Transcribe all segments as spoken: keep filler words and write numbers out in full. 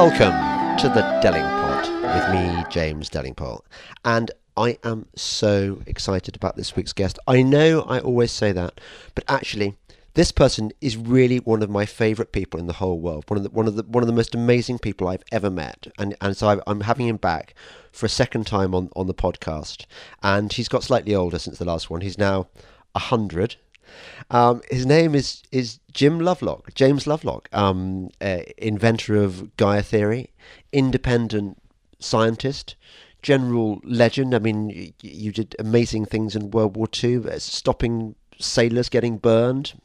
Welcome to the Dellingpod with me, James Dellingpole, and I am so excited about this week's guest. I know I always say that, but actually, this person is really one of my favourite people in the whole world. One of the one of the one of the most amazing people I've ever met, and and so I've, I'm having him back for a second time on on the podcast. And he's got slightly older since the last one. He's now a hundred. Um, his name is is Jim Lovelock, James Lovelock, um, uh, inventor of Gaia theory, independent scientist, general legend. I mean, you, you did amazing things in World War Two, uh, stopping sailors getting burned,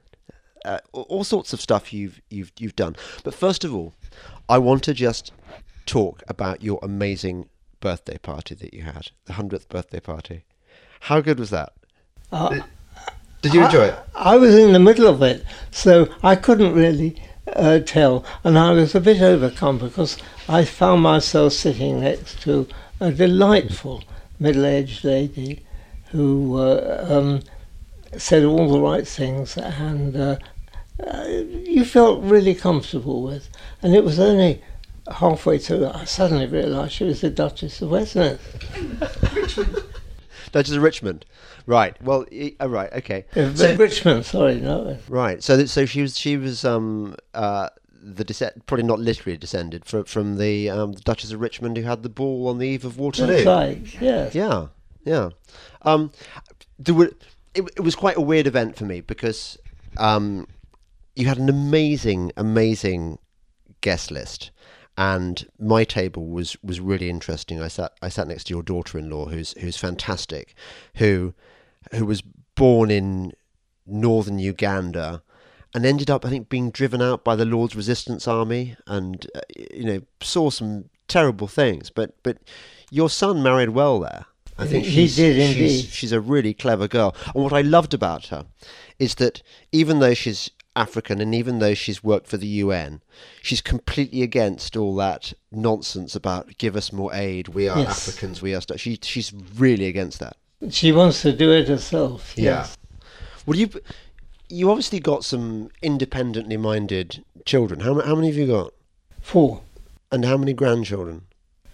uh, all sorts of stuff you've you've you've done. But first of all, I want to just talk about your amazing birthday party that you had, the hundredth birthday party. How good was that? Uh, Did you enjoy it? I, I was in the middle of it, so I couldn't really uh, tell, and I was a bit overcome because I found myself sitting next to a delightful middle-aged lady who uh, um, said all the right things, and uh, uh, you felt really comfortable with. And it was only halfway through that I suddenly realised she was the Duchess of Westminster. Richmond. Duchess of Richmond. Right. Well. Uh, right. Okay. Uh, so, Richmond. Sorry. No. Right. So. So she was. She was. Um. Uh. The descent. Probably not literally descended from from the um the Duchess of Richmond who had the ball on the eve of Waterloo. That's right. Yes. Yeah. Yeah. Um. There were. It, it was quite a weird event for me because um, you had an amazing, amazing guest list. And my table was, was really interesting. I sat I sat next to your daughter-in-law, who's who's fantastic, who who was born in northern Uganda, and ended up, I think, being driven out by the Lord's Resistance Army, and uh, you know saw some terrible things. But but your son married well there. I think he she's, did indeed. She's, she's a really clever girl. And what I loved about her is that even though she's African, and even though she's worked for the U N, she's completely against all that nonsense about give us more aid, we are yes. Africans, we are st-. she she's really against that. She wants to do it herself. Yeah. Yes. Well, you you obviously got some independently minded children. How how many have you got? Four. And how many grandchildren?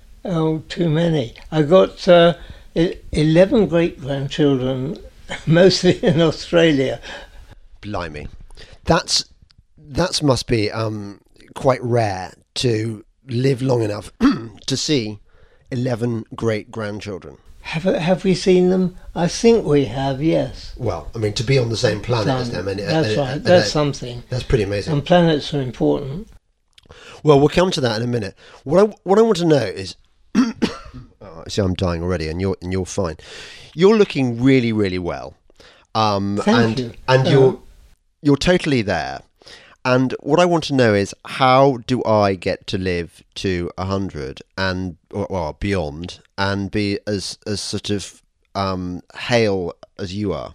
Oh, too many. I got uh, eleven great grandchildren, mostly in Australia. Blimey. That's that's must be um, quite rare to live long enough to see eleven great grandchildren. Have have we seen them? I think we have. Yes. Well, I mean, to be on the same planet as them, and, that's and, right. And, that's and, something. That's pretty amazing. And planets are important. Well, we'll come to that in a minute. What I what I want to know is, oh, see, I'm dying already, and you're and you're fine. You're looking really, really well. Um, Thank and, you. And uh, you're. You're totally there. And what I want to know is, how do I get to live to a hundred and or, or beyond and be as as sort of um, hale as you are?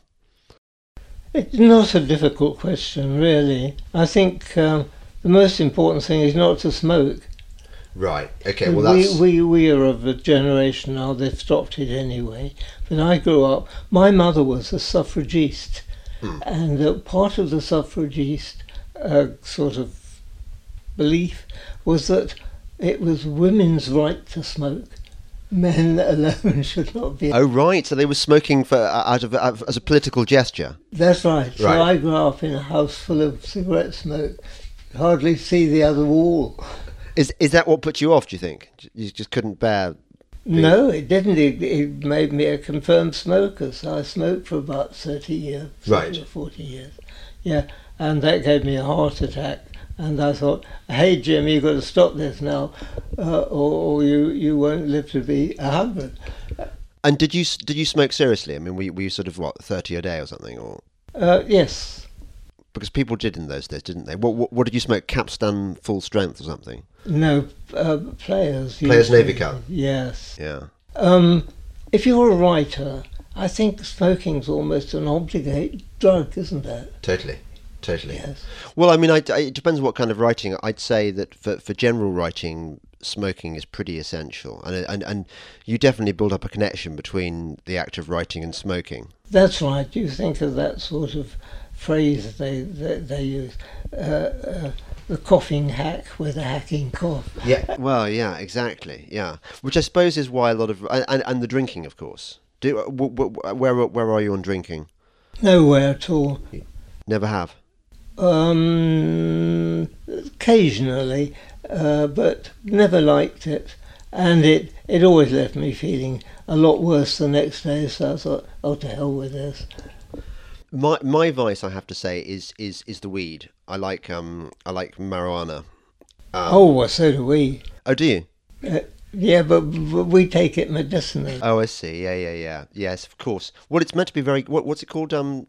It's not a difficult question, really. I think um, the most important thing is not to smoke. Right. Okay. Well, that's we we we are of a generation now. They've stopped it anyway. When I grew up, my mother was a suffragist. And uh, part of the suffragist uh, sort of belief was that it was women's right to smoke. Men alone should not be. Oh, right. So they were smoking for uh, out of uh, as a political gesture. That's right. So right. I grew up in a house full of cigarette smoke. Hardly see the other wall. Is is that what put you off? Do you think you just couldn't bear? No, it didn't. It, it made me a confirmed smoker. So I smoked for about thirty years, right, or forty years. Yeah, and that gave me a heart attack. And I thought, hey Jim, you've got to stop this now, uh, or, or you you won't live to be a hundred. And did you did you smoke seriously? I mean, were you, were you sort of what thirty a day or something, or? Uh, yes. Because people did in those days, didn't they? What what, what did you smoke? Capstan full strength or something? No, uh, players. Players Navy Cup. Yes. Yeah. Um, if you're a writer, I think smoking's almost an obligate drug, isn't it? Totally. Totally. Yes. Well, I mean, I, I, it depends what kind of writing. I'd say that for, for general writing, smoking is pretty essential, and and and you definitely build up a connection between the act of writing and smoking. That's right. You think of that sort of phrase they they, they use. Uh, uh, the coughing hack with a hacking cough. Yeah. Well, yeah, exactly. Yeah, which I suppose is why a lot of and, and the drinking, of course. Do w- w- where where are you on drinking? Nowhere at all. Never have. Um, occasionally, uh, but never liked it, and it it always left me feeling a lot worse the next day. So I thought, oh, to hell with this. My my vice, I have to say, is is is the weed. I like um I like marijuana. Um, Oh, well, so do we. oh, do you? Uh, yeah, but, but we take it medicinally. Oh, I see. Yeah, yeah, yeah. Yes, of course. Well, it's meant to be very. What, what's it called? Um,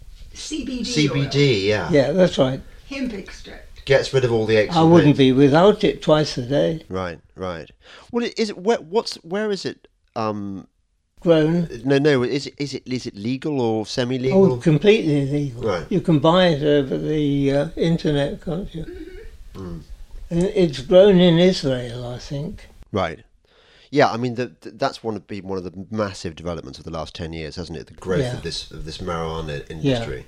C B D C B D. Yeah. Yeah, that's right. Hemp extract. Gets rid of all the aches. I and wouldn't pains. be without it twice a day. Right, right. Well, is it where? What's where is it? Um, Grown. no, no. Is it is it is it legal or semi-legal? Oh, completely illegal. Right. You can buy it over the uh, internet, can't you? Mm. And it's grown in Israel, I think. Right. Yeah, I mean the, the, that's one of been one of the massive developments of the last ten years, hasn't it? The growth Yeah. of this of this marijuana industry.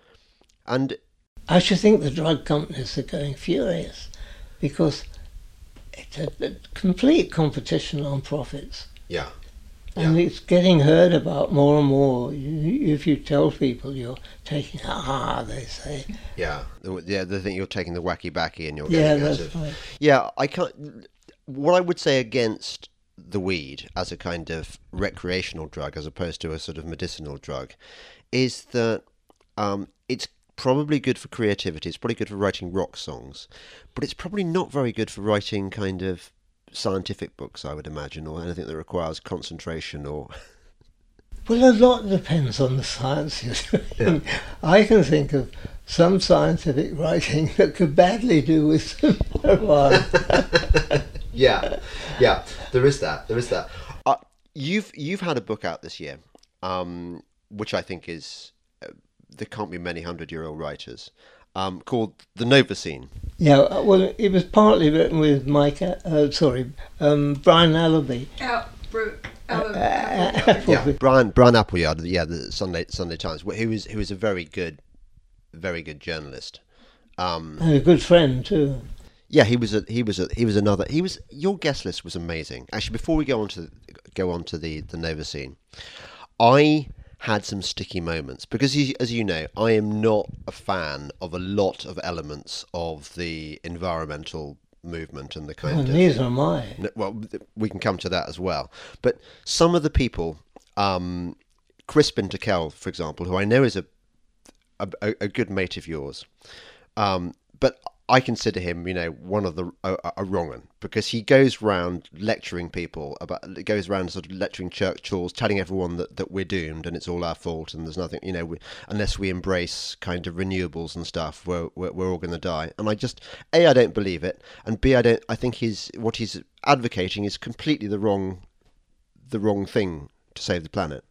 And I should think the drug companies are going furious because it's a, a complete competition on profits. yeah, And Yeah. it's getting heard about more and more. You, if you tell people you're taking, ah, they say. yeah, The- yeah. They think you're taking the wacky backy and you're Yeah, getting out that's of. right. Yeah, I can't. What I would say against the weed as a kind of recreational drug, as opposed to a sort of medicinal drug, is that um, it's probably good for creativity. It's probably good for writing rock songs, but it's probably not very good for writing kind of scientific books, I would imagine, or anything that requires concentration or. Well, a lot depends on the science you're doing. I can think of some scientific writing that could badly do with some marijuana. Yeah, yeah. There is that. There is that. Uh, you've you've had a book out this year, um, which I think is uh, there can't be many hundred-year-old writers, um, called The Novacene. Yeah, uh, well, it was partly written with Mike, uh, sorry, um, Brian Allaby. Out, bro. Out, Yeah, Brian Brian Appleyard. Yeah, the Sunday Sunday Times. Who was who was a very good, very good journalist. Um, And a good friend, too. Yeah, he was a he was a he was another he was your guest list was amazing. Actually, before we go on to go on to the the Novacene, I had some sticky moments because, you, as you know, I am not a fan of a lot of elements of the environmental movement and the kind Well, of. neither am I. No, well, we can come to that as well. But some of the people, um, Crispin Takel, for example, who I know is a a, a good mate of yours, um, but I consider him, you know, one of the a, a wrong one because he goes round lecturing people about, goes around sort of lecturing church telling everyone that, that we're doomed and it's all our fault and there's nothing, you know, we, unless we embrace kind of renewables and stuff, we're we're, we're all going to die. And I just A, I don't believe it, and B, I don't. I think he's what he's advocating is completely the wrong, the wrong thing to save the planet.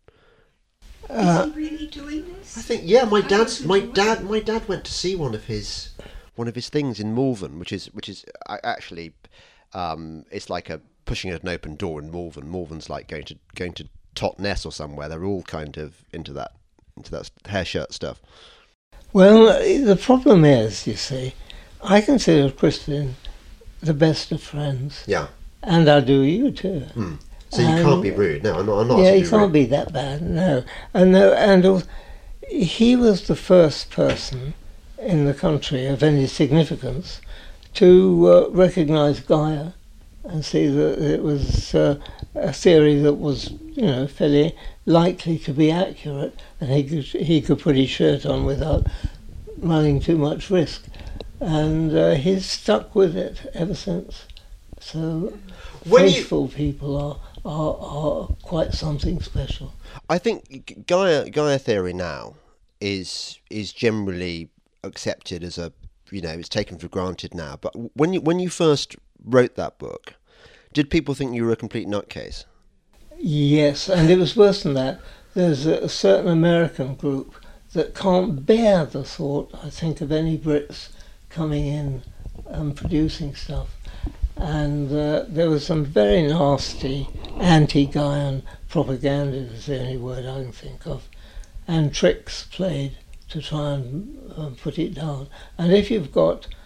Is he really doing this? I think yeah. My I dad's don't my know. dad my dad went to see one of his one of his things in Malvern, which is which is uh, actually um, it's like a pushing an open door in Malvern. Malvern's like going to going to Totnes or somewhere. They're all kind of into that into that hair shirt stuff. Well, the problem is, you see, I consider Crispin the best of friends. Yeah. And I do you too. Hmm. So you Um, can't be rude. No, I'm not. I'm not. Yeah, asking he you to be can't rude. be that bad, no. And no, and al- he was the first person in the country of any significance to uh, recognise Gaia and see that it was uh, a theory that was, you know, fairly likely to be accurate, and he could he could put his shirt on without running too much risk, and uh, he's stuck with it ever since. So When you- faithful people are, are are quite something special. I think Gaia Gaia theory now is is generally accepted as a, you know, it's taken for granted now. But when you when you first wrote that book, did people think you were a complete nutcase? Yes, and it was worse than that. There's a, a certain American group that can't bear the thought, I think, of any Brits coming in and producing stuff. And uh, there was some very nasty anti-Gaian propaganda, is the only word I can think of, and tricks played to try and um, put it down. And if you've got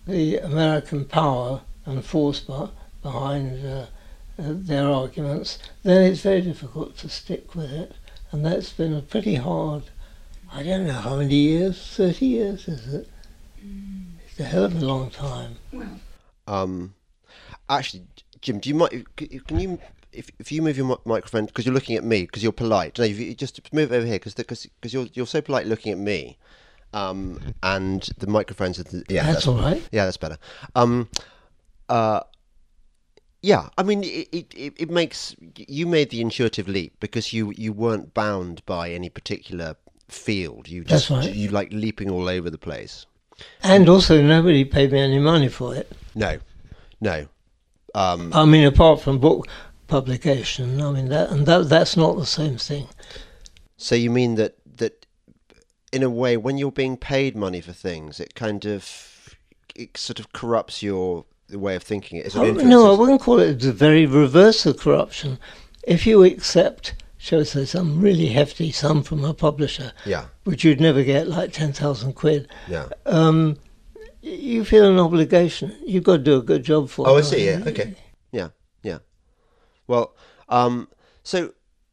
the American power and force be- behind uh, uh, their arguments, then it's very difficult to stick with it. And that's been a pretty hard, I don't know how many years, thirty years is it? Mm. It's a hell of a long time. Well, Um, actually, Jim, do you mind? Can you, if if you move your mi- microphone, because you're looking at me, because you're polite. No, if you just move over here, because because because you're you're so polite looking at me, um, and the microphones. Are the, yeah, That's all right. Yeah, that's better. Um, uh, yeah, I mean, it, it, it it makes you made the intuitive leap because you you weren't bound by any particular field. You just That's right. you like leaping all over the place. And also, nobody paid me any money for it. No, no. Um, I mean, apart from book publication, I mean, that and that that's not the same thing. So you mean that that in a way, when you're being paid money for things, it kind of it sort of corrupts your the way of thinking. It sort of Oh, no, I influences- wouldn't call it the very reverse of corruption. If you accept, shall we say, some really hefty sum from a publisher, Yeah, which you'd never get, like ten thousand quid, yeah. um, you feel an obligation. You've got to do a good job for Oh, I it. see. Yeah. Okay. Yeah. Yeah. Well, um, so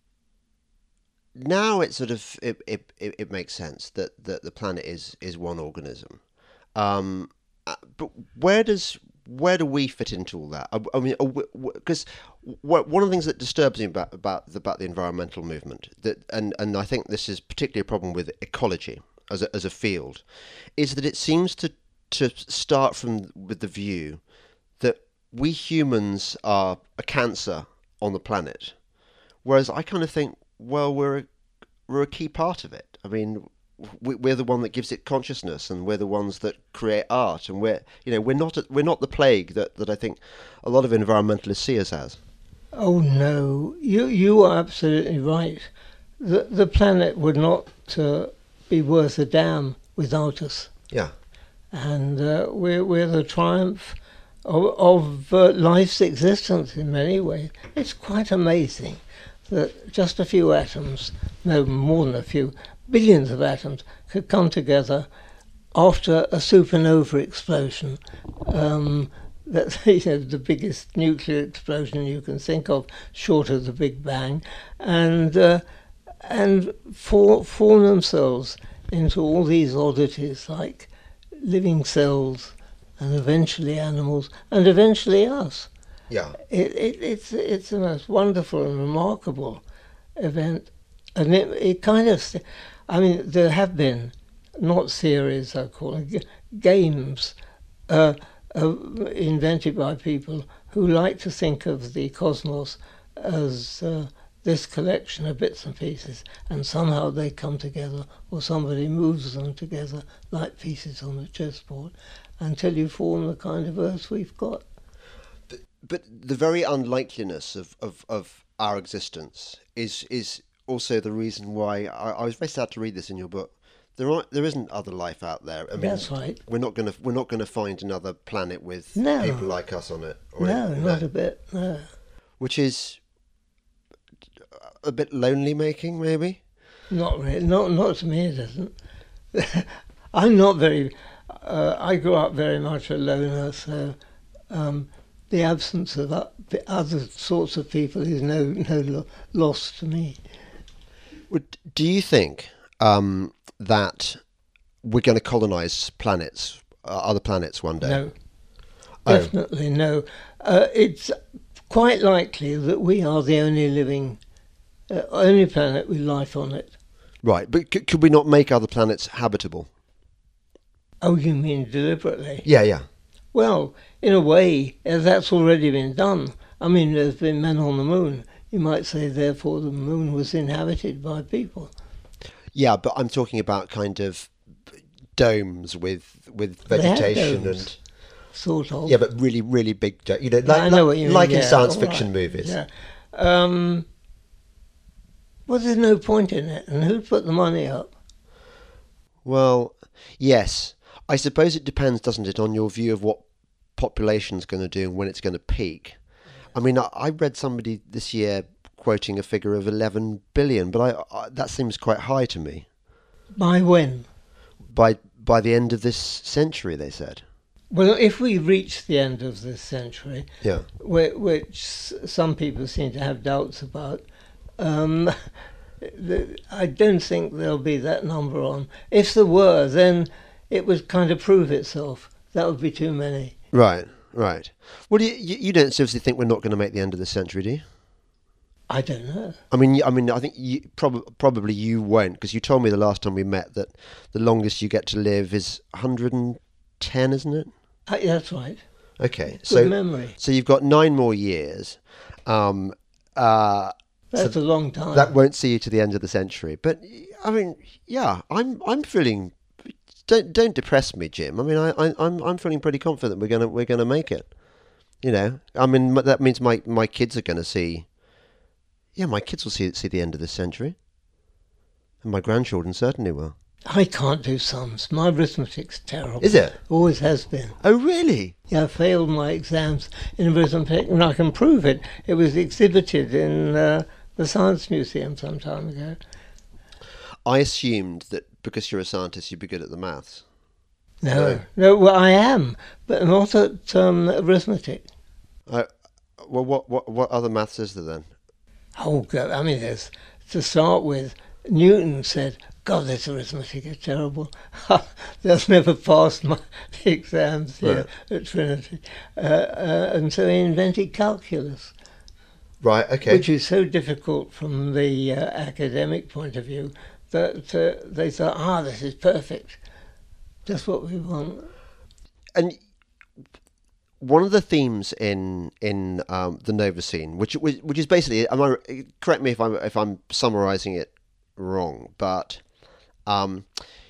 now it sort of it, it, it, it makes sense that, that the planet is is one organism. Um, uh, but where does where do we fit into all that? I, I mean, because one of the things that disturbs me about about the, about the environmental movement, that and, and I think this is particularly a problem with ecology as a, as a field, is that it seems to to start from with the view that we humans are a cancer on the planet, whereas I kind of think, well, we're a, we're a key part of it. I mean, we, we're the one that gives it consciousness, and we're the ones that create art, and we're you know we're not a, we're not the plague that, that I think a lot of environmentalists see us as. Oh no, you you are absolutely right. The the planet would not uh, be worth a damn without us, Yeah, and uh, we're we're the triumph of, of uh, life's existence in many ways. It's quite amazing that just a few atoms, no more than a few billions of atoms, could come together after a supernova explosion. Um, That's you know, the biggest nuclear explosion you can think of, short of the Big Bang, and uh, and for, form themselves into all these oddities like living cells, and eventually animals, and eventually us. yeah, It, it, it's it's the most wonderful and remarkable event, and it, it kind of, I mean, there have been, not theories I call it, g- games. Uh, Uh, invented by people who like to think of the cosmos as uh, this collection of bits and pieces, and somehow they come together, or somebody moves them together like pieces on a chessboard, until you form the kind of Earth we've got. but, but the very unlikeliness of, of, of our existence is is also the reason why I, I was very sad to read this in your book. There aren't, there isn't other life out there. I mean, That's right. We're not gonna we're not gonna find another planet with No. people like us on it. or No, anything, not a bit, no. Which is a bit lonely making, maybe. Not really, not, not to me it isn't. I'm not very, uh, I grew up very much a loner, so um, the absence of o- the other sorts of people is no, no lo- loss to me. Would- Do you think um, that we're going to colonize planets, uh, other planets one day? No, Oh. definitely no. Uh, it's quite likely that we are the only living, uh, only planet with life on it. Right, but c- could we not make other planets habitable? Oh, you mean deliberately? Yeah, yeah. Well, in a way, uh, that's already been done. I mean, there's been men on the moon. You might say, therefore, the moon was inhabited by people. Yeah, but I'm talking about kind of domes with with They have vegetation domes. and Sort of. yeah, but really, really big. Do- you know, like I know like, what you mean, like in yeah, science all fiction right, movies. Yeah. Um, well, there's no point in it. And who put the money up? Well, yes, I suppose it depends, doesn't it, on your view of what population's going to do and when it's going to peak. I mean, I, I read somebody this year quoting a figure of eleven billion, but I, I that seems quite high to me. By when? By by the end of this century, they said. Well, if we reach the end of this century, Yeah. whi- which s- some people seem to have doubts about, um, the, I don't think there'll be that number on. If there were, then it would kind of prove itself. That would be too many. Right, right. Well, you, you you don't seriously think we're not going to make the end of the century, do you? I don't know. I mean, y- I mean, I think you, prob- probably you won't, because you told me the last time we met that the longest you get to live is one hundred ten, isn't it? Uh, that's right. Okay, Good so memory. so you've got nine more years. Um, uh, That's a long time. that won't see you to the end of the century. But I mean, yeah, I'm I'm feeling. Don't don't depress me, Jim. I mean, I, I I'm I'm feeling pretty confident we're gonna we're gonna make it. You know, I mean m- that means my, my kids are gonna see. Yeah, my kids will see see the end of this century, and my grandchildren certainly will. I can't do sums. My arithmetic's terrible. Is it? Always has been. Oh, really? Yeah, I failed my exams in arithmetic, and I can prove it. It was exhibited in uh, the Science Museum some time ago. I assumed that because you're a scientist, you'd be good at the maths. No, No. no, well, I am, but not at um, arithmetic. I, well, what what what other maths is there then? Oh, God, I mean, there's, to start with, Newton said, God, this arithmetic is terrible. They'll never pass my exams here at Trinity. Uh, uh, and so he invented calculus, Right. Okay. which is so difficult from the uh, academic point of view that uh, they thought, ah, this is perfect. Just what we want. And one of the themes in in um, the Nova scene, which which which is basically, am I, correct me if I'm if I'm summarising it wrong, but um,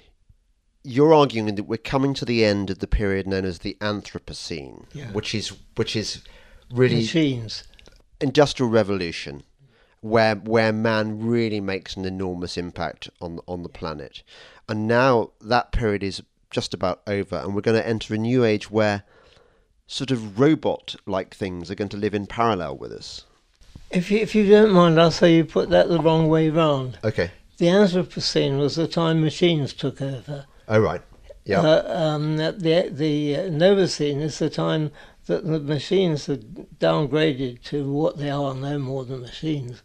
you're arguing that we're coming to the end of the period known as the Anthropocene, Yeah. which is which is really Machines. industrial revolution, where where man really makes an enormous impact on on the planet, and now that period is just about over, and we're going to enter a new age where sort of robot-like things are going to live in parallel with us. If you, if you don't mind, I'll say you put that the wrong way round. Okay. The Anthropocene was the time machines took over. Oh, right. Yeah. Uh, um, the the uh, Novocene is the time that the machines are downgraded to what they are, no more than machines.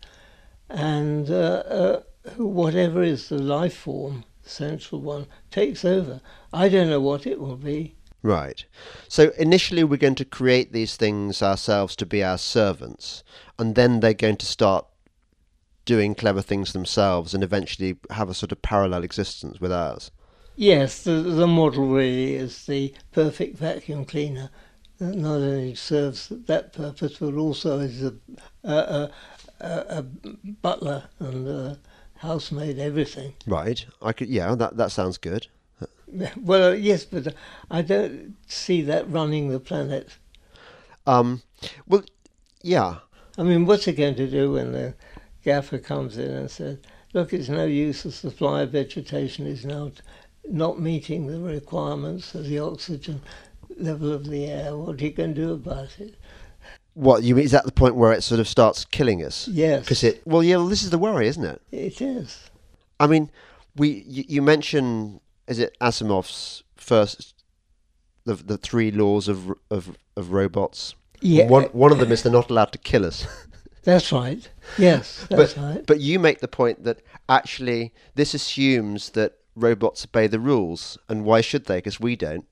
And uh, uh, whatever is the life form, the central one, takes over. I don't know what it will be. Right. So initially we're going to create these things ourselves to be our servants, and then they're going to start doing clever things themselves and eventually have a sort of parallel existence with ours. Yes, the, the model really is the perfect vacuum cleaner that not only serves that purpose but also is a, a, a, a, a butler and a housemaid, everything. Right. I could. Yeah. That that sounds good. Well, yes, but I don't see that running the planet. Um. Well. Yeah. I mean, what's it going to do when the gaffer comes in and says, look, it's no use, the supply of vegetation is now t- not meeting the requirements of the oxygen level of the air. What are you going to do about it? What you mean? Is that the point where it sort of starts killing us? Yes, Because it. Well, yeah. Well, this is the worry, isn't it? it is. I mean, we. You, you mentioned. Is it Asimov's first? The the three laws of of of robots. Yeah, One one of them is they're not allowed to kill us. that's right. Yes, that's but right. but you make the point that actually this assumes that robots obey the rules, and why should they? Because we don't.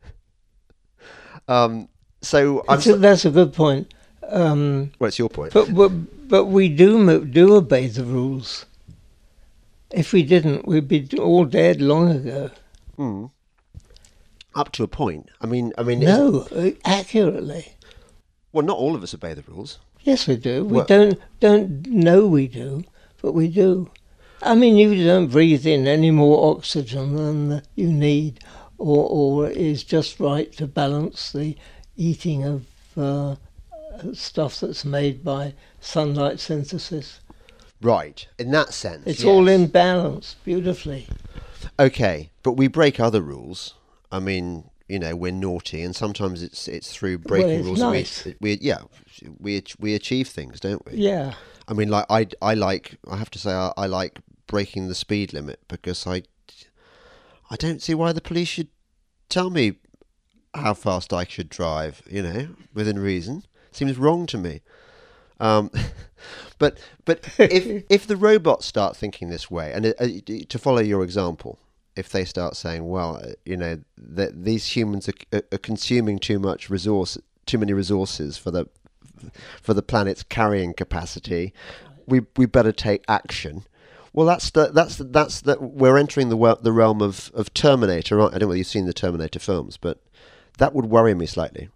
Um. So I'm. It's a, that's a good point. Um, Well, it's your point. but, but but we do mo- do obey the rules. If we didn't, we'd be all dead long ago. Hmm. Up to a point. I mean. I mean. is- No, uh, accurately. Well, not all of us obey the rules. Yes, we do. We Well- don't don't know we do, but we do. I mean, you don't breathe in any more oxygen than you need, or or is just right to balance the eating of uh, stuff that's made by sunlight synthesis. Right. In that sense. It's yes. all in balance, beautifully. Okay, but we break other rules. I mean, you know, we're naughty, and sometimes it's it's through breaking it's rules. nice. that We, we yeah, we ach- we achieve things, don't we? Yeah. I mean, like I I like I have to say I, I like breaking the speed limit because I I don't see why the police should tell me how fast I should drive, you know, within reason. Seems wrong to me. Um, but but if if the robots start thinking this way, and uh, to follow your example, if they start saying, well, uh, you know, that these humans are, are consuming too much resource, too many resources for the for the planet's carrying capacity, we we better take action. Well, that's the, that's the, that's that we're entering the wel- the realm of, of Terminator. Right? I don't know whether you've seen the Terminator films, but that would worry me slightly.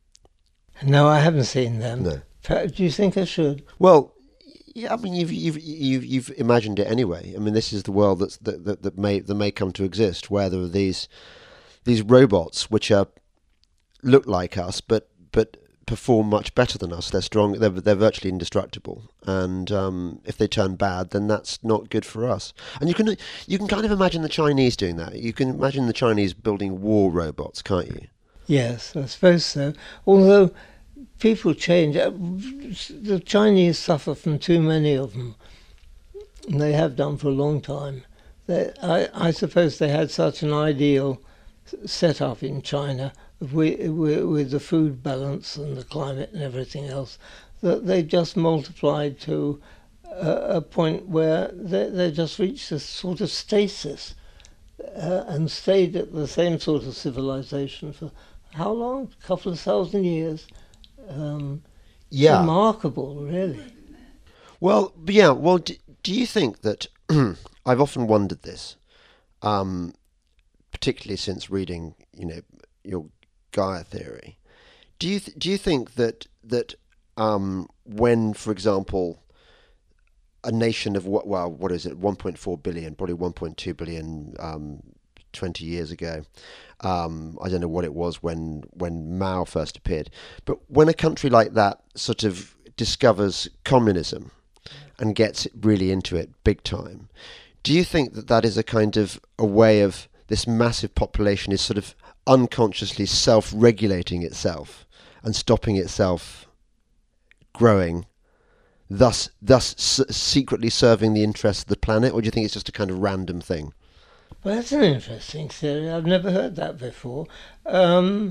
No, I haven't seen them. No. Do you think I should? Well, yeah. I mean, you've you've you've, you've imagined it anyway. I mean, this is the world that's that, that, that may that may come to exist, where there are these these robots which are look like us, but but perform much better than us. They're strong. They're they're virtually indestructible. And um, if they turn bad, then that's not good for us. And you can you can kind of imagine the Chinese doing that. You can imagine the Chinese building war robots, can't you? Yes, I suppose so. Although people change. The Chinese suffer from too many of them. And they have done for a long time. They, I, I suppose they had such an ideal set up in China with, with the food balance and the climate and everything else, that they just multiplied to a, a point where they, they just reached a sort of stasis uh, and stayed at the same sort of civilization for how long? A couple of thousand years. Um, Yeah. Remarkable, really. Well, yeah. Well, do, do you think that I've often wondered this, um, particularly since reading, you know, your Gaia theory. Do you th- do you think that that um, when, for example, a nation of what well, what is it, one point four billion, probably one point two billion, um, twenty years ago. Um, I don't know what it was when when Mao first appeared, but when a country like that sort of discovers communism and gets really into it big time, do you think that that is a kind of a way of this massive population is sort of unconsciously self-regulating itself and stopping itself growing, thus thus s- secretly serving the interests of the planet, or do you think it's just a kind of random thing? Well, that's an interesting theory. I've never heard that before. Um,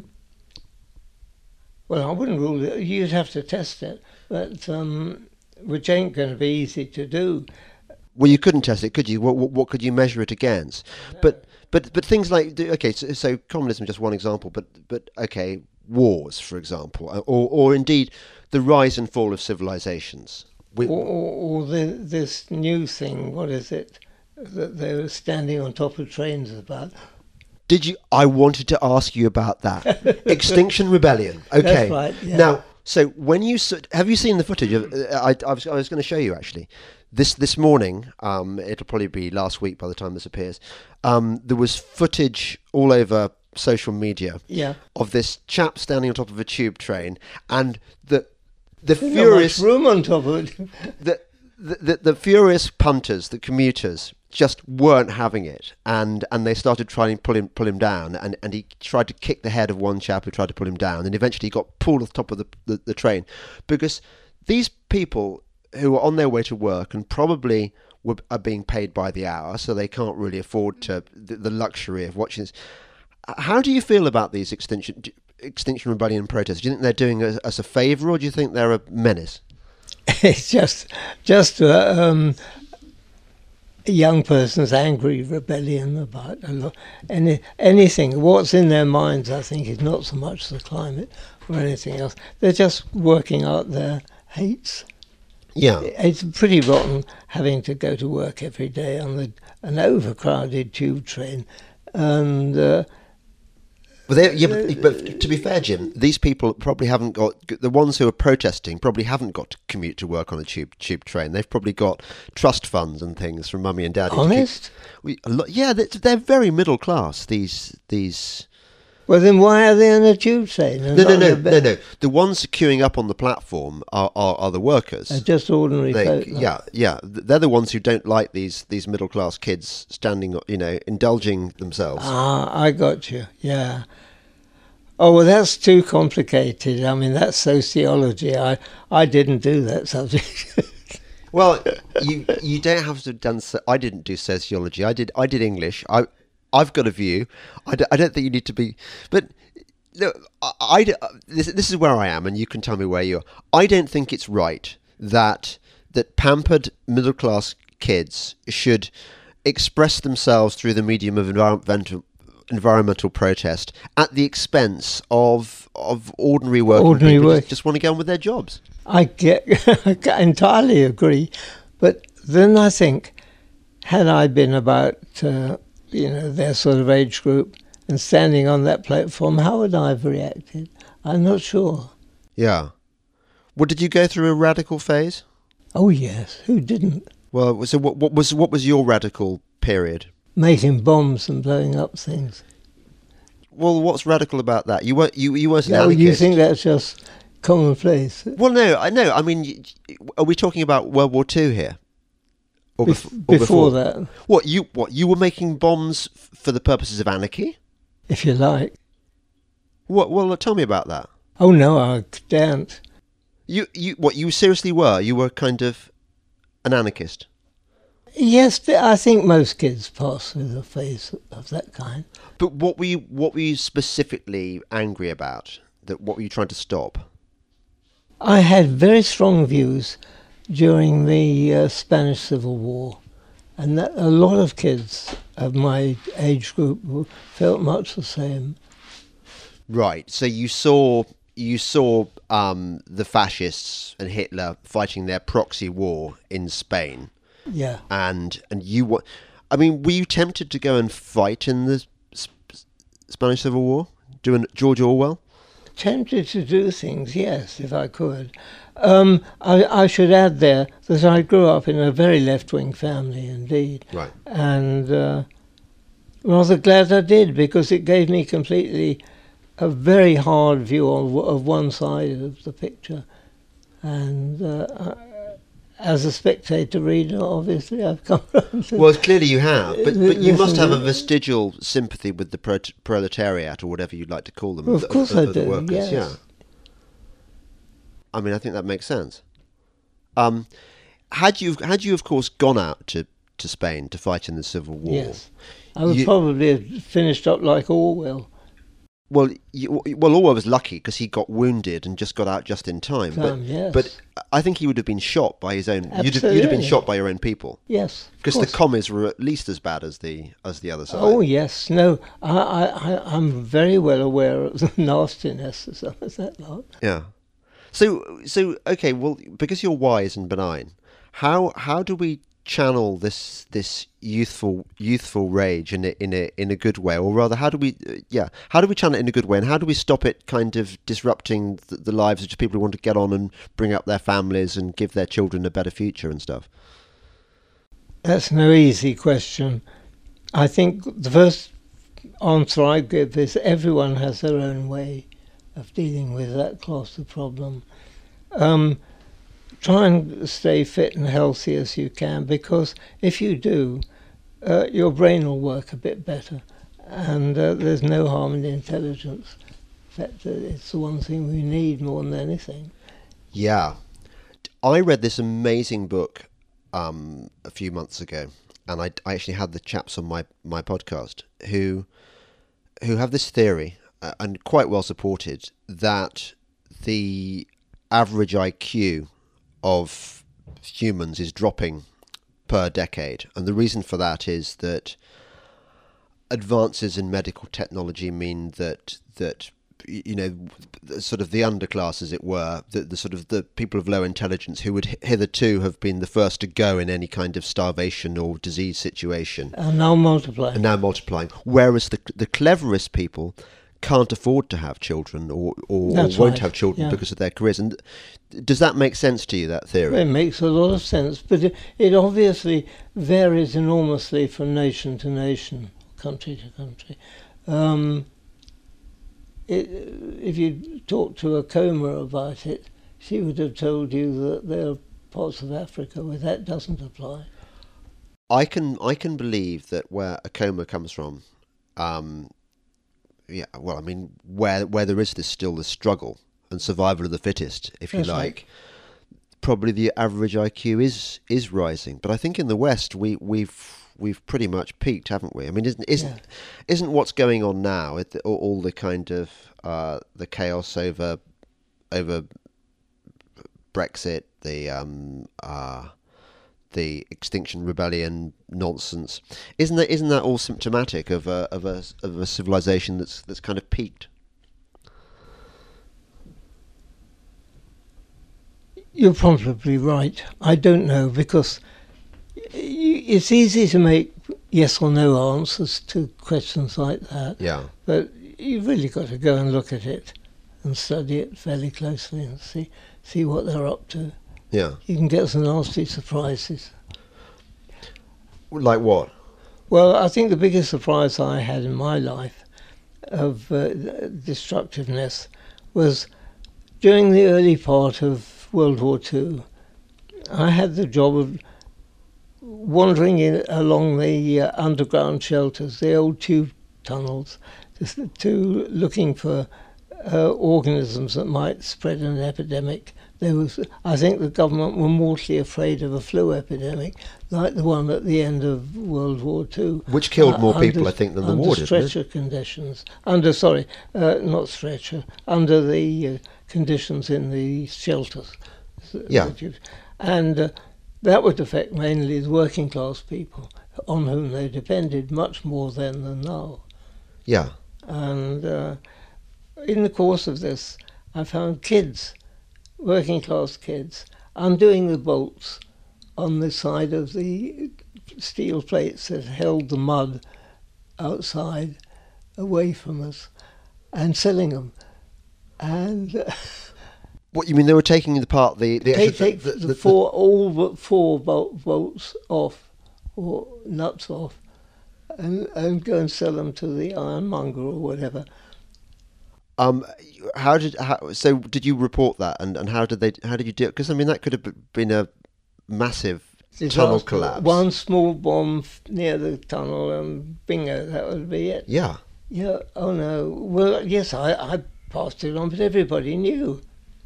well, I wouldn't rule it. You'd have to test it, but um, which ain't going to be easy to do. Well, you couldn't test it, could you? What, what, what could you measure it against? No. But but but things like okay, so, so communism is just one example. But but okay, wars, for example, or or indeed the rise and fall of civilizations, we, or, or, or the, this new thing. What is it that they were standing on top of trains about? Did you? I wanted to ask you about that. Extinction Rebellion. Okay. That's right. Yeah. Now, so when you have you seen the footage of? I, I was I was going to show you actually. This this morning, um, it'll probably be last week by the time this appears. Um, there was footage all over social media yeah. of this chap standing on top of a tube train, and the the There's furious not much room on top of it. the, the the the furious punters, the commuters, just weren't having it, and and they started trying to pull him pull him down, and, and he tried to kick the head of one chap who tried to pull him down, and eventually he got pulled off the top of the, the, the train, because these people who are on their way to work and probably were, are being paid by the hour, so they can't really afford to the, the luxury of watching this. How do you feel about these extinction extinction rebellion protests? Do you think they're doing us, us a favour, or do you think they're a menace? It's just just uh, um, a young person's angry rebellion about a lot, any anything. What's in their minds, I think, is not so much the climate or anything else. They're just working out their hates. Yeah, it's pretty rotten having to go to work every day on the an overcrowded tube train, and. Uh, But, they, yeah, but, but to be fair, Jim, these people probably haven't got, the ones who are protesting probably haven't got to commute to work on a tube tube train. They've probably got trust funds and things from mummy and daddy. Honest? We, a lot, yeah, they're, they're very middle class, these... these. Well, then why are they on a tube train? No, no, no, no, no. The ones queuing up on the platform are, are, are the workers. They're just ordinary they, folk. Yeah, yeah. They're the ones who don't like these, these middle class kids standing, you know, indulging themselves. Ah, I got you, yeah. Oh, well, that's too complicated. I mean, that's sociology. I, I didn't do that subject. Well, you you don't have to have done. I didn't do sociology. I did I did English. I I've got a view. I, d- I don't think you need to be. But look, I, I d- this, this is where I am, and you can tell me where you are. I don't think it's right that that pampered middle class kids should express themselves through the medium of environmental environmental protest at the expense of of ordinary working Ordinary people who work. just, just want to get on with their jobs. I get, I entirely agree, but then I think, had I been about, uh, you know, their sort of age group and standing on that platform, how would I have reacted? I'm not sure. Yeah. Well, did you go through a radical phase? Oh yes, who didn't? Well, so what, what was what was your radical period? Making bombs and blowing up things. Well, what's radical about that? You weren't you you weren't an No, anarchist. you think that's just commonplace? Well, no, I know. I mean, y- y- are we talking about World War Two here, or, Bef- bef- or before that, What you what you were making bombs f- for the purposes of anarchy? if you like. What? Well, tell me about that. Oh no, I can't. You you what you seriously were? You were kind of an anarchist. Yes, th- I think most kids pass through a phase of that kind. But what were you what were you specifically angry about? That what were you trying to stop? I had very strong views during the uh, Spanish Civil War, and that a lot of kids of my age group w- felt much the same. Right. So you saw you saw um, the fascists and Hitler fighting their proxy war in Spain, Yeah. and and you what? I mean, were you tempted to go and fight in the Sp- Spanish Civil War, doing George Orwell? Tempted to do things, yes, if I could. Um, I, I should add there that I grew up in a very left-wing family indeed. Right. And uh, rather glad I did, because it gave me completely a very hard view of, of one side of the picture. And uh, as a spectator reader, obviously, I've come around to... Well, clearly you have, but but you Listen, must have a uh, vestigial sympathy with the pro- proletariat, or whatever you'd like to call them. Well, of the- course the, I the do, workers. yes. Yeah. I mean, I think that makes sense. Um, had you had you of course gone out to, to Spain to fight in the Civil War? Yes. I would you- probably have finished up like Orwell. Well, you, well, Orwell was lucky because he got wounded and just got out just in time. Time, but yes. but I think he would have been shot by his own. You'd have, you'd have been Absolutely. shot by your own people Yes. of because the course. commies were at least as bad as the as the other side. Oh yes, no, I, I, I- I'm very well aware of the nastiness of some of that lot. Yeah. So so okay, well, because you're wise and benign, how how do we channel this this youthful youthful rage in a in a in a good way, or rather, how do we uh, yeah how do we channel it in a good way, and how do we stop it kind of disrupting the, the lives of just people who want to get on and bring up their families and give their children a better future and stuff? That's no easy question. I think the first answer I give is everyone has their own way of dealing with that class of problem. Um, try and stay fit and healthy as you can, because if you do, uh, your brain will work a bit better, and uh, there's no harm in intelligence. In fact, uh, it's the one thing we need more than anything. Yeah, I read this amazing book um, a few months ago, and I, I actually had the chaps on my, my podcast who who have this theory, uh, and quite well supported, that the average I Q of humans is dropping per decade, and the reason for that is that advances in medical technology mean that that you know, the, sort of the underclass, as it were, the, the sort of the people of low intelligence who would hitherto have been the first to go in any kind of starvation or disease situation, And now multiply. are now multiplying. Whereas the the cleverest people can't afford to have children, or, or, or That's won't right, have children yeah. because of their careers. And does that make sense to you, that theory? It makes a lot of sense, but it, it obviously varies enormously from nation to nation, country to country. Um, it, if you talk to a coma about it, she would have told you that there are parts of Africa where that doesn't apply. I can I can believe that where a coma comes from, um, yeah. Well, I mean, where where there is this still the struggle and survival of the fittest, if you That's right. like. Probably the average I Q is is rising, but I think in the West we we've we've pretty much peaked, haven't we? I mean, isn't isn't Yeah. isn't what's going on now with the, all, all the kind of uh, the chaos over over Brexit, the um, uh, the Extinction Rebellion nonsense? Isn't that isn't that all symptomatic of a of a of a civilization that's that's kind of peaked? You're probably right. I don't know, because y- it's easy to make yes or no answers to questions like that, Yeah, but you've really got to go and look at it and study it fairly closely and see see what they're up to. yeah. You can get some nasty surprises. Like what? Well, I think the biggest surprise I had in my life of uh, destructiveness was during the early part of World War Two. I had the job of wandering in, along the uh, underground shelters, the old tube tunnels, just to looking for uh, organisms that might spread an epidemic. There was, I think the government were mortally afraid of a flu epidemic, like the one at the end of World War Two. Which killed more Uh, people, under- I think, than the under war did, didn't it? stretcher conditions. Under, sorry, uh, not stretcher, under the uh, conditions in the shelters. Yeah. that you- And uh, that would affect mainly the working class people on whom they depended much more then than now. Yeah, And uh, in the course of this, I found kids, working class kids, undoing the bolts on the side of the steel plates that held the mud outside away from us and selling them. And uh, what you mean? They were taking apart the the, they actual- take the, the, the- four, all but four bolt, bolts off, or nuts off, and, and go and sell them to the ironmonger or whatever. Um, how did how, so? Did you report that, and, and how did they? How did you do it? Because I mean, that could have been a massive tunnel Disaster. collapse. One small bomb f- near the tunnel, and bingo, that would be it. Yeah, Yeah. Oh no. Well, yes, I, I passed it on, but everybody knew.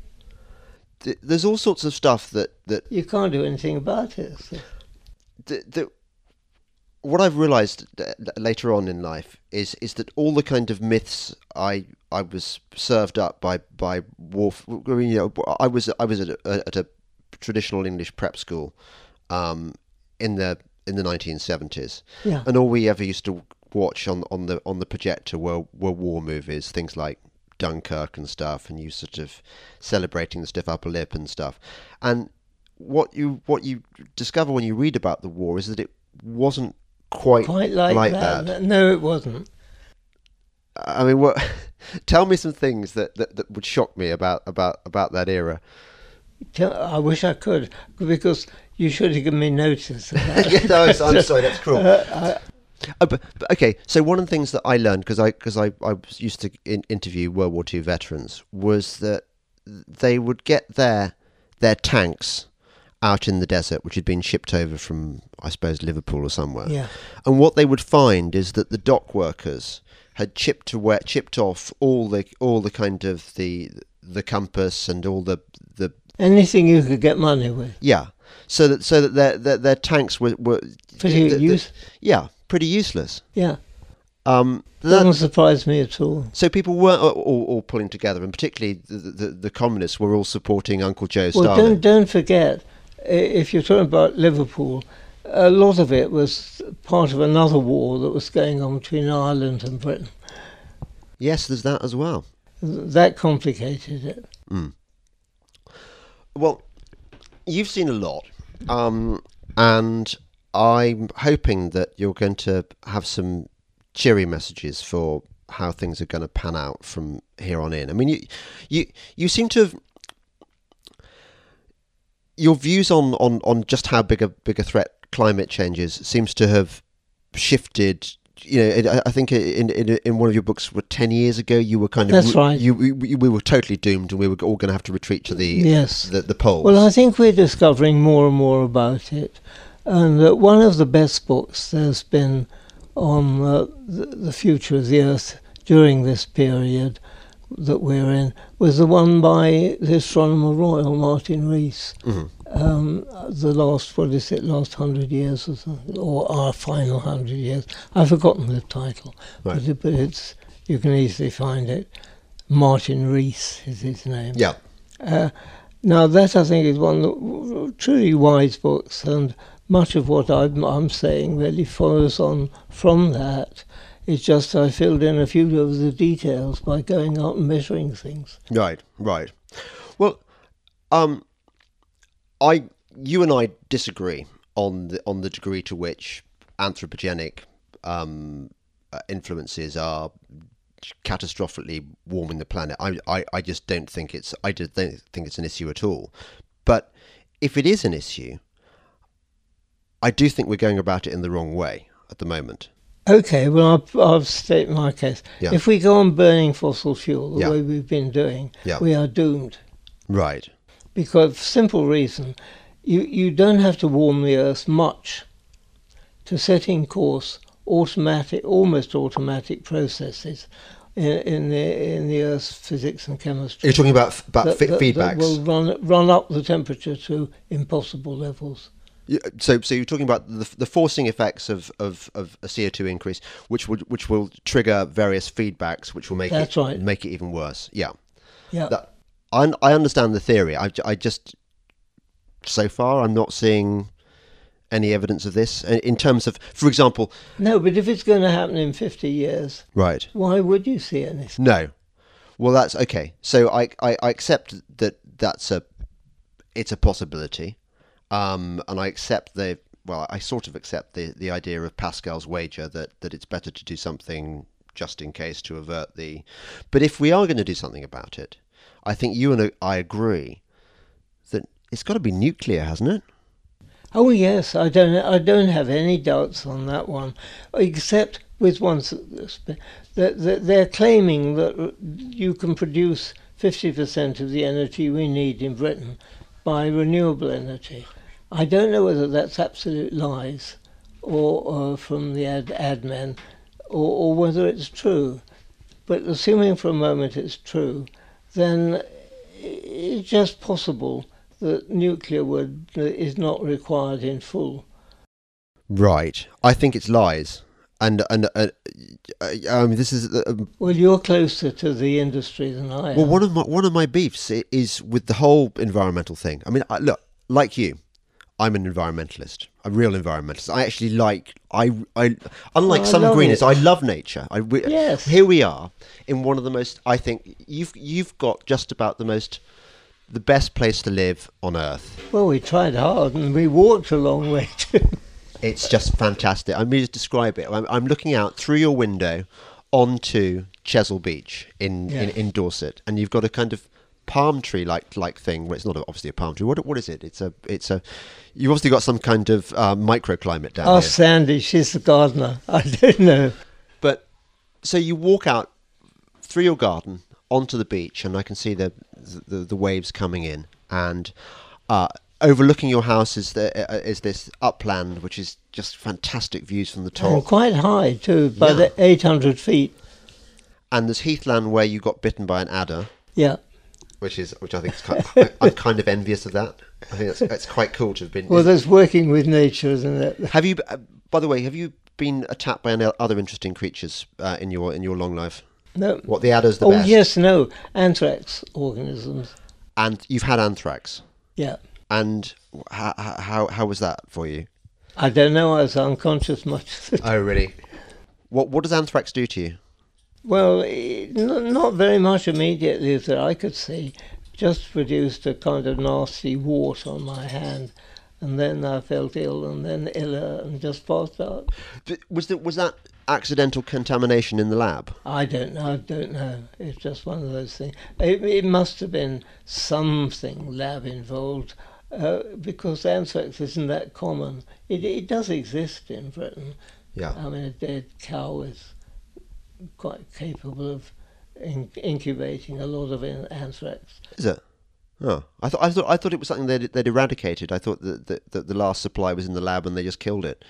Th- there's all sorts of stuff that that You can't do anything about it. So. that. that what I've realised later on in life is is that all the kind of myths I I was served up by by war. I mean, you know, I was I was at a, at a traditional English prep school, um, in the in the nineteen seventies, Yeah. and all we ever used to watch on on the on the projector were were war movies, things like Dunkirk and stuff, and you sort of celebrating the stiff upper lip and stuff. And what you what you discover when you read about the war is that it wasn't quite, Quite like, like that. that. No, it wasn't. I mean, what? Tell me some things that, that, that would shock me about, about, about that era. Tell- I wish I could, because you should have given me notice of that. Yeah, no, I'm sorry, that's cruel. Uh, I, Oh, but, but okay, so one of the things that I learned, because I because I, I was used to in, interview World War Two veterans, was that they would get their their tanks out in the desert, which had been shipped over from, I suppose, Liverpool or somewhere. yeah. And what they would find is that the dock workers had chipped away, chipped off all the all the kind of the the compass and all the the Anything you could get money with. yeah, so that so that their their, their tanks were were Pretty the- the- use. yeah, pretty useless. Yeah. Um, Doesn't that, surprise me at all. so people weren't all, all, all pulling together, and particularly the, the, the communists were all supporting Uncle Joe Well, Stalin. don't don't forget, i- if you're talking about Liverpool, a lot of it was part of another war that was going on between Ireland and Britain. Yes, there's that as well. That complicated it. Mm. Well, you've seen a lot, um, and I'm hoping that you're going to have some cheery messages for how things are going to pan out from here on in. I mean, you, you, you seem to have your views on, on, on just how big a big a threat climate change is seems to have shifted. You know, it, I I think in, in in one of your books, what, ten years ago, you were kind of That's right. You we, we were totally doomed, and we were all going to have to retreat to the Yes. the, the poles. Well, I think we're discovering more and more about it. And uh, one of the best books there's been on uh, the, the future of the Earth during this period that we're in was the one by the Astronomer Royal, Martin Rees. Mhm. um, the last, what is it, last hundred years or something, or our final hundred years. I've forgotten the title, Right. but, it, but it's you can easily find it. Martin Rees is his name. Yeah. Uh, now that I think is one of the truly wise books, and much of what I'm, I'm saying really follows on from that. It's just I filled in a few of the details by going out and measuring things. Right, right. Well, um, I, you and I disagree on the on the degree to which anthropogenic um, uh, influences are catastrophically warming the planet. I, I, I just don't think it's I just don't think it's an issue at all. But if it is an issue, I do think we're going about it in the wrong way at the moment. Okay, well, I'll, I'll state my case. Yeah. If we go on burning fossil fuel the Yeah. way we've been doing, Yeah. we are doomed. Right. Because, for simple reason, you, you don't have to warm the Earth much to set in course automatic, almost automatic processes in, in the in the Earth's physics and chemistry. You're talking about about that, fi- that, feedbacks. that will run run up the temperature to impossible levels. Yeah, So, so you're talking about the, the forcing effects of, of, of a C O two increase, which would which will trigger various feedbacks, which will make That's it right. make it even worse. Yeah, Yeah. that, I I understand the theory. I, I just so far I'm not seeing any evidence of this in in terms of, for example, No, but if it's going to happen in fifty years, right? why would you see anything? No, well that's okay. So I, I, I accept that that's a it's a possibility, um, and I accept the well I sort of accept the, the idea of Pascal's wager that, that it's better to do something just in case to avert the. But if we are going to do something about it, I think you and I agree that it's got to be nuclear, hasn't it? Oh yes, I don't. I don't have any doubts on that one, except with one s- that that they're claiming that you can produce fifty percent of the energy we need in Britain by renewable energy. I don't know whether that's absolute lies, or, or from the ad, ad men, or, or whether it's true. But assuming for a moment it's true, then it's just possible that nuclear would is not required in full. Right. I think it's lies, and and uh, uh, um, this is uh, Well, you're closer to the industry than I am. well one of my one of my beefs i- is with the whole environmental thing. I mean, I, look, like you, I'm an environmentalist, a real environmentalist. I actually like I I unlike I some love greenists, it. I love nature. I we, Yes. Here we are in one of the most. I think you've you've got just about the most. The best place to live on Earth. Well, we tried hard and we walked a long way too. It's just fantastic. I'm going to describe it. I'm, I'm looking out through your window onto Chesil Beach in, Yeah. in, in Dorset, and you've got a kind of palm tree like like thing. Well, it's not obviously a palm tree. What what is it? It's a it's a. You've obviously got some kind of uh, microclimate down Ask here. Sandy, she's the gardener. I don't know. But so you walk out through your garden onto the beach, and I can see the the, the waves coming in, and uh, overlooking your house is the uh, is this upland, which is just fantastic views from the top. And quite high too, by Yeah. the eight hundred feet. And there's heathland where you got bitten by an adder, Yeah. which is which I think is kind of, I'm kind of envious of that. I think it's it's quite cool to have been. Well, there's working with nature, isn't it? have you, uh, by the way, have you been attacked by any other interesting creatures uh, in your in your long life? No. What, the adder's the Oh best? yes, no. Anthrax organisms. And you've had anthrax. Yeah. And how how how was that for you? I don't know. I was unconscious much. Oh, really? What what does anthrax do to you? Well, it, n- not very much immediately that I could see. Just produced a kind of nasty wart on my hand, and then I felt ill, and then iller, and just passed out. Th- Was that was that accidental contamination in the lab? I don't know. I don't know. It's just one of those things. It, it must have been something lab involved, uh, because anthrax isn't that common. It it does exist in Britain. Yeah. I mean, a dead cow is quite capable of in, incubating a lot of in- anthrax. Is it? Oh, I thought I thought I thought it was something they'd, they'd eradicated. I thought that, that that the last supply was in the lab and they just killed it.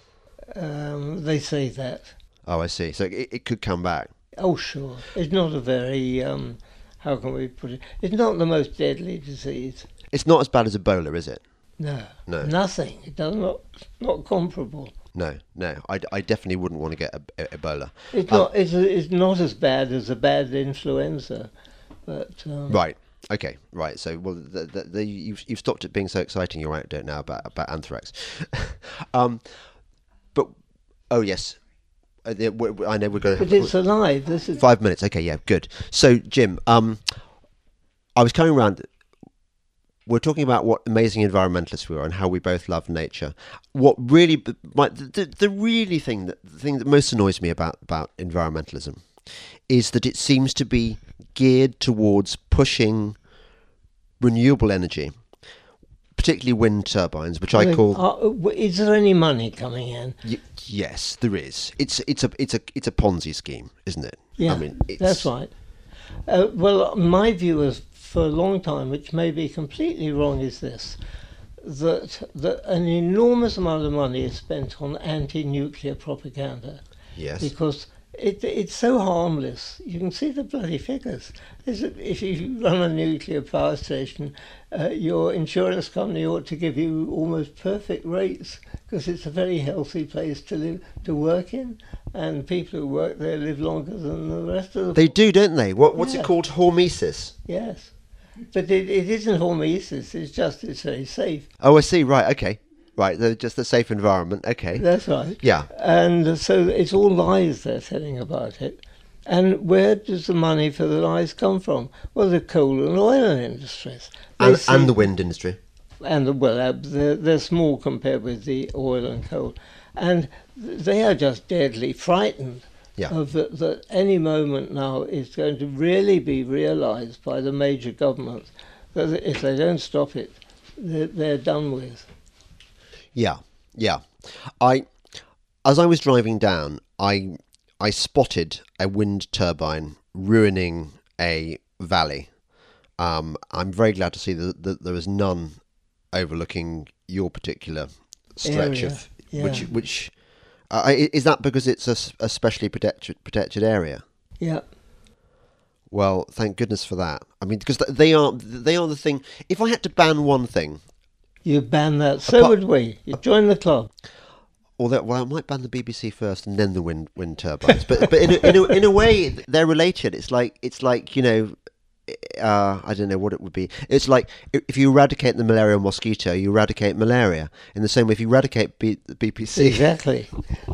Um, they say that. Oh, I see. So it, it could come back. Oh, sure. It's not a very, um, how can we put it? It's not the most deadly disease. It's not as bad as Ebola, is it? No, No. nothing. It does not not comparable. No, no. I, I definitely wouldn't want to get e- e- Ebola. It's Um, not. It's, it's not as bad as a bad influenza, but um, Right. Okay. Right. So, well, the, the, the, you've you've stopped it being so exciting. Your anecdote now about about anthrax. um, but oh yes, uh, the- we- we- I know we're going. But it's alive. This is Five minutes. Okay. Yeah. Good. So, Jim, um, I was coming around. We're talking about what amazing environmentalists we are and how we both love nature. What really, my, the, the really thing that the thing that most annoys me about about environmentalism is that it seems to be geared towards pushing renewable energy, particularly wind turbines, which I call. Uh, is there any money coming in? Y- yes, there is. It's it's a it's a it's a Ponzi scheme, isn't it? Yeah, I mean, it's, that's right. Uh, well, my view is for a long time, which may be completely wrong, is this: that that an enormous amount of money is spent on anti-nuclear propaganda Yes. because it it's so harmless. You can see the bloody figures. Is it, if you run a nuclear power station, uh, your insurance company ought to give you almost perfect rates because it's a very healthy place to live, to work in, and people who work there live longer than the rest of the. They do, don't they? What what's Yeah. it called? Hormesis. Yes, but it, it isn't hormesis. It's just it's very safe. Oh, I see. Right. Okay. Right. They're just a safe environment. Okay. That's right. Yeah. And so it's all lies they're telling about it. And where does the money for the lies come from? Well, the coal and oil industries. They And, see- and the wind industry. and the, well, uh, they're, they're small compared with the oil and coal, and they are just deadly frightened Yeah. of that. That any moment now is going to really be realised by the major governments that if they don't stop it, they're, they're done with. Yeah, yeah. I, as I was driving down, I, I spotted a wind turbine ruining a valley. Um, I'm very glad to see that, that there was none overlooking your particular stretch Area, of yeah. which which. Uh, i- is that because it's a, s- a specially protected protected area? Yeah. Well, thank goodness for that. I mean, because they are they are the thing. If I had to ban one thing, You ban that. So Apart- would we. You join the club. although well, I might ban the B B C first and then the wind wind turbines. But but in a, in a, in a way, they're related. It's like it's like you know, uh, I don't know what it would be. It's like i- if you eradicate the malarial mosquito, you eradicate malaria. In the same way, if you eradicate B, the B B C, Exactly.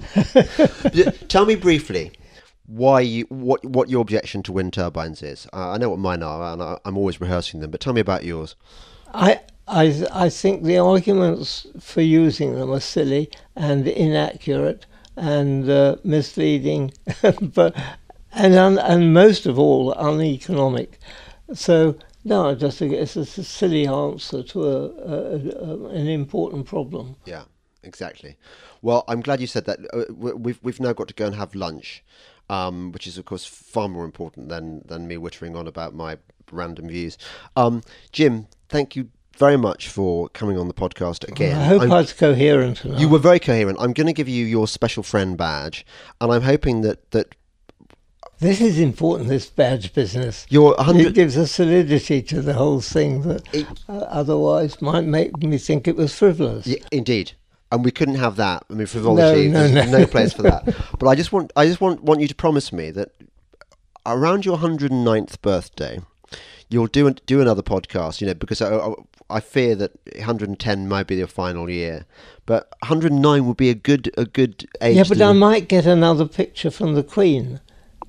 tell me briefly why you what what your objection to wind turbines is. Uh, I know what mine are, and I, I'm always rehearsing them. But tell me about yours. I, I, I think the arguments for using them are silly and inaccurate and uh, misleading, but and un, and most of all uneconomic. So no, I just think it's a s- silly answer to a, a, a, an important problem. Yeah, exactly. Well, I'm glad you said that. Uh, we- We've we've now got to go and have lunch, um, which is of course far more important than than me wittering on about my random views. Um, Jim, thank you very much for coming on the podcast again. I hope I'm- I was coherent enough. you were very coherent. I'm going to give you your special friend badge, and I'm hoping that that This is important, this badge business. your one It hundred. gives a solidity to the whole thing that It- uh, otherwise might make me think it was frivolous. Yeah, indeed. And we couldn't have that. I mean, frivolity. No, no, there's no. no place for that. But I just want, I just want, want you to promise me that around your one hundred ninth birthday, you'll do an- do another podcast. You know, because I, I, I fear that one hundred ten might be your final year, but one hundred nine would be a good, a good age. Yeah, but to- I might get another picture from the Queen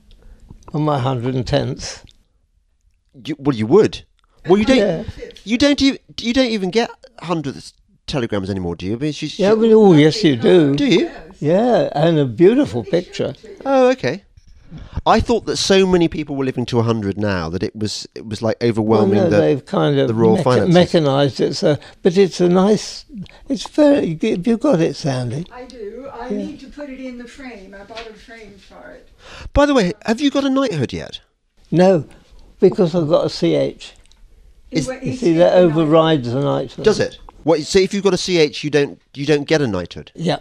on my one hundred tenth. you, well, you would. Well, you don't. Yeah. You don't. You, you don't even get hundredth telegrams anymore, do you? I mean, she's, Yeah, but, oh, yes, you do. do you? Yeah, and a beautiful picture. Oh, okay. I thought that so many people were living to one hundred now that it was it was like Well, overwhelming. no, that they've kind of the royal finances. mechanised it, so, but it's a nice, it's very, have you got it, Sandy? I do. I Yeah. need to put it in the frame. I bought a frame for it. By the way, have you got a knighthood yet? No, because I've got a C H. He Is- wa- he You see, said that the night- overrides the knighthood. Does it? What? So if you've got a C H, you don't you don't get a knighthood. Yeah.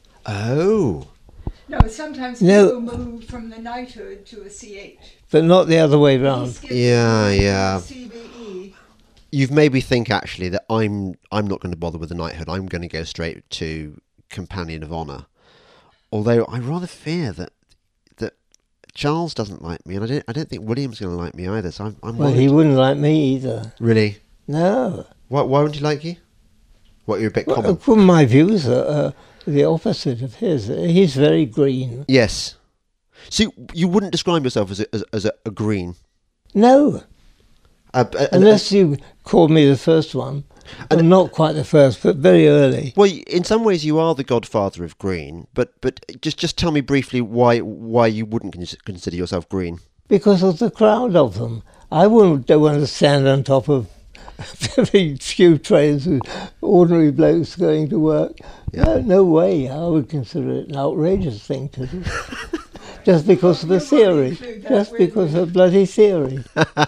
Oh, No, sometimes No. people move from the knighthood to a C H. But not the other way He round. skipped Yeah, from yeah. C B E you've made me think actually that I'm I'm not going to bother with the knighthood. I'm going to go straight to Companion of Honour. Although I rather fear that that Charles doesn't like me, and I don't I don't think William's going to like me either. So I'm, I'm Well, worried. he wouldn't like me either. Really? No. Why why wouldn't he like you? What, you're a bit Well, common? well, my views are uh, the opposite of his. He's very green. Yes. So you wouldn't describe yourself as a, as, as a, a green, No, uh, uh, unless you called me the first one. Well, not quite the first, but very early. well, in some ways you are the godfather of green, but but just just tell me briefly why why you wouldn't cons- consider yourself green. Because of the crowd of them. I wouldn't don't want to stand on top of very few trains with ordinary blokes going to work. Yeah. No, no way. I would consider it an outrageous thing to do. Just because of the You won't theory. include that, Just will because you? of bloody theory.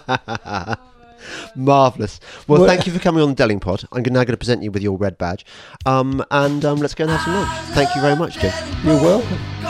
Marvellous. Well, Well- thank you for coming on the Delling Pod. I'm now going to present you with your red badge, um, and um, let's go and have some lunch. Thank you very much, Jim. You're welcome.